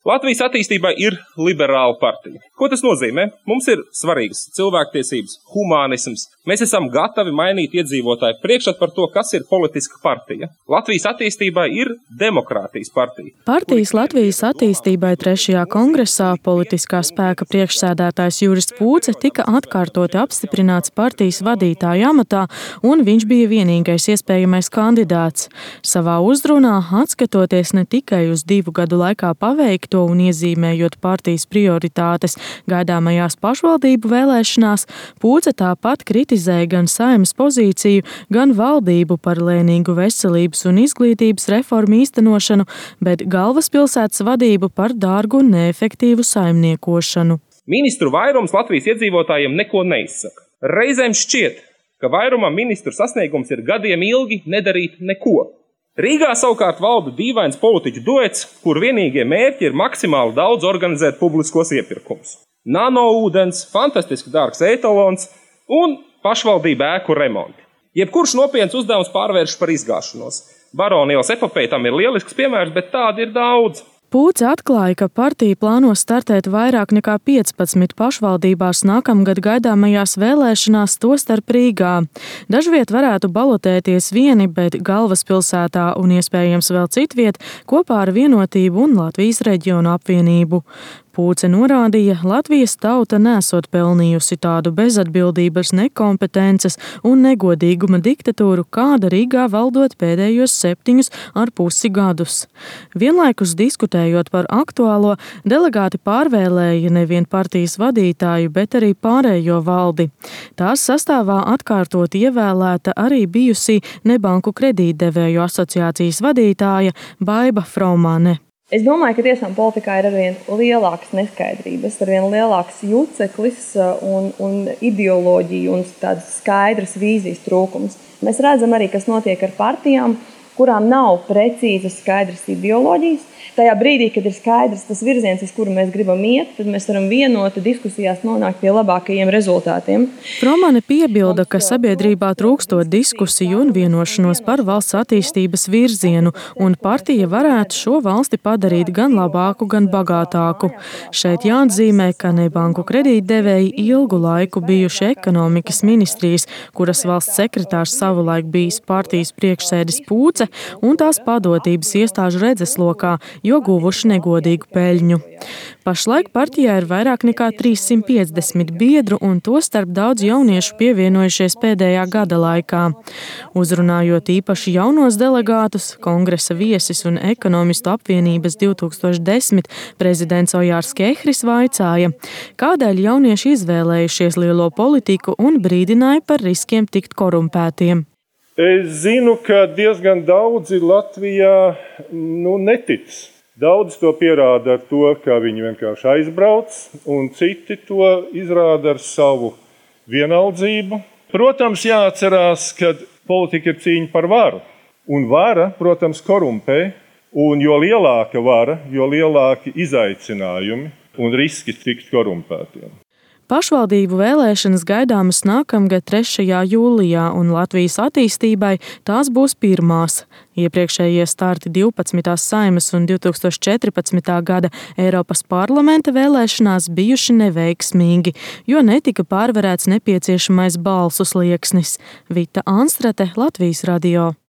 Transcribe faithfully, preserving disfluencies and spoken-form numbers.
Latvijas attīstībai ir liberāla partija. Ko tas nozīmē? Mums ir svarīgas cilvēktiesības, humānisms. Mēs esam gatavi mainīt iedzīvotāju priekšstatu par to, kas ir politiska partija. Latvijas attīstībai ir demokrātijas partija. Partijas Latvijas attīstībai trešajā kongresā politiskā spēka priekšsēdētājs Juris Pūce tika atkārtoti apstiprināts partijas vadītāja amatā, un viņš bija vienīgais iespējamais kandidāts. Savā uzrunā, atskatoties ne tikai uz divu gadu laikā paveikto un iezīmējot partijas prioritātes gaidāmajās pašvaldību vēlēšanās, Pūce tāpat kritizēja gan Saeimas pozīciju, gan valdību par lēnīgu veselības un izglītības reformu īstenošanu, bet galvaspilsētas vadību par dārgu un neefektīvu saimniekošanu. Ministru vairums Latvijas iedzīvotājiem neko neizsaka. Reizēm šķiet, ka vairumam ministru sasniegums ir gadiem ilgi nedarīt neko. Rīgā savukārt valda dīvains politiķu duets, kur vienīgie mērķi ir maksimāli daudz organizēt publiskos iepirkumus. Nano ūdens, fantastiski dārgs etalons un pašvaldību ēku remonti. Jebkurš nopietns uzdevums pārvērš par izgāšanos. Baronielas epopeja tam ir lielisks piemērs, bet tādi ir daudz. Pūce atklāja, ka partija plāno startēt vairāk nekā piecpadsmit pašvaldībās nākamgad gaidāmajās vēlēšanās, tostarp Rīgā. Dažviet varētu balotēties vieni, bet galvaspilsētā un iespējams vēl citviet kopā ar Vienotību un Latvijas reģionu apvienību. Pūce norādīja, Latvijas tauta nesot pelnījusi tādu bezatbildības, nekompetences un negodīguma diktatūru, kāda Rīgā valdot pēdējos septiņus ar pusi gadus. Vienlaikus diskutējot par aktuālo, delegāti pārvēlēja nevien partijas vadītāju, bet arī pārējo valdi. Tās sastāvā atkārtot ievēlēta arī bijusī Nebanku kredītdevēju asociācijas vadītāja Baiba Fraumane. Es domāju, ka tiešām politikā ir arvien lielākas neskaidrības, arvien lielāks juceklis un, un ideoloģija un tādas skaidras vīzijas trūkums. Mēs redzam arī, kas notiek ar partijām, kurām nav precīzas skaidras ideoloģijas. Tajā brīdī, kad ir skaidrs tas virziens, uz kuru mēs gribam iet, tad mēs varam vienoti diskusijās nonākt pie labākajiem rezultātiem. Fraumane piebilda, ka sabiedrībā trūkstot diskusiju un vienošanos par valsts attīstības virzienu, un partija varētu šo valsti padarīt gan labāku, gan bagātāku. Šeit jāatzīmē, ka Nebanku kredītdevēji ilgu laiku bijuši ekonomikas ministrijas, kuras valsts sekretārs savulaik bijis partijas priekšsēdis Pūce un tās padotības iestāžu redzeslokā, jo guvuši negodīgu peļņu. Pašlaik partijā ir vairāk nekā trīssimt piecdesmit biedru, un to starp daudz jauniešu pievienojušies pēdējā gada laikā. Uzrunājot īpaši jaunos delegātus, kongresa viesis un ekonomistu apvienības divi tūkstoši desmit prezidents Ojārs Kehris vaicāja, kādēļ jaunieši izvēlējušies lielo politiku un brīdināja par riskiem tikt korumpētiem. Es zinu, ka diezgan daudzi Latvijā nu, netic. Daudz to pierāda ar to, ka viņi vienkārši aizbrauc, un citi to izrāda ar savu vienaldzību. Protams, jāatcerās, ka politika ir cīņa par varu. Un vara, protams, korumpē, un jo lielāka vara, jo lielāki izaicinājumi un riski tikt korumpētiem. Pašvaldību vēlēšanas gaidāmas nākamgad trešajā jūlijā, un Latvijas attīstībai tās būs pirmās. Iepriekšējie starti divpadsmitās Saeimas un divi tūkstoši četrpadsmitā gada Eiropas parlamenta vēlēšanās bijuši neveiksmīgi, jo netika pārvarēts nepieciešamais balsu slieksnis. Vita Anstrate, Latvijas radio.